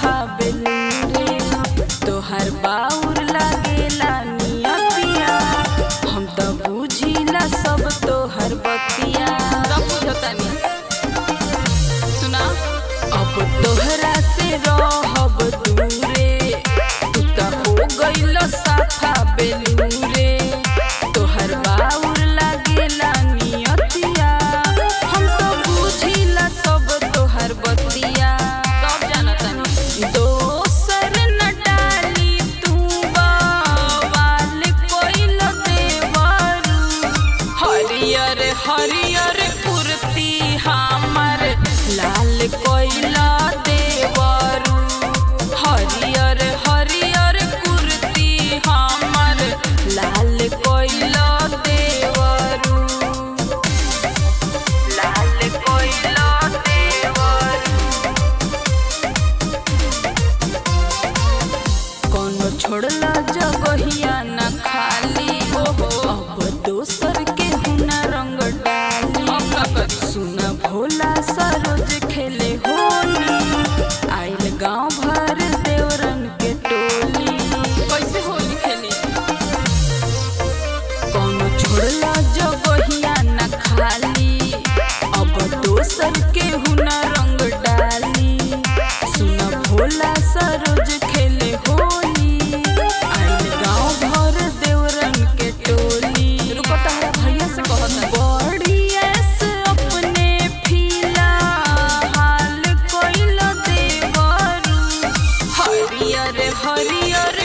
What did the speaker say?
साफा बेलूरे तोहर बाउर लागेला नियतिया हम तो बुझिला सब तोहर बतिया सब बुझतानी सुना अब तोहरा से रहब दूरे तू तो हो गइल साफा बेलूरे तोहर बाउर लागेला नियतिया हम तो बुझिला सब तोहर बतिया सब जानतानी दोसर न डाली तू बवाल कोइल देवरू हरियर हरियर कुर्ती हमर लाल कोइल देवरू हरियर हरियर कुर्ती हमर लाल कोइल देवरू लाल कोइल देवरू कोनो छोड़ला जगहिया न खाली अब दोसर के हुना रंग डाली सुना भोला सरोज खेले होली आइल गांव भर देवरन के टोली कैसे होली खेली कोनो छोड़ला जगहिया न खाली अब दोसर के हुना रंग डाली सुना भोला सरोज खेले होली आइल गांव भर देवरन के टोली रुको तहरा भैया से कहता बड़ी ऐस अपने फीला हाल कोइल देवरू हरियर हरियर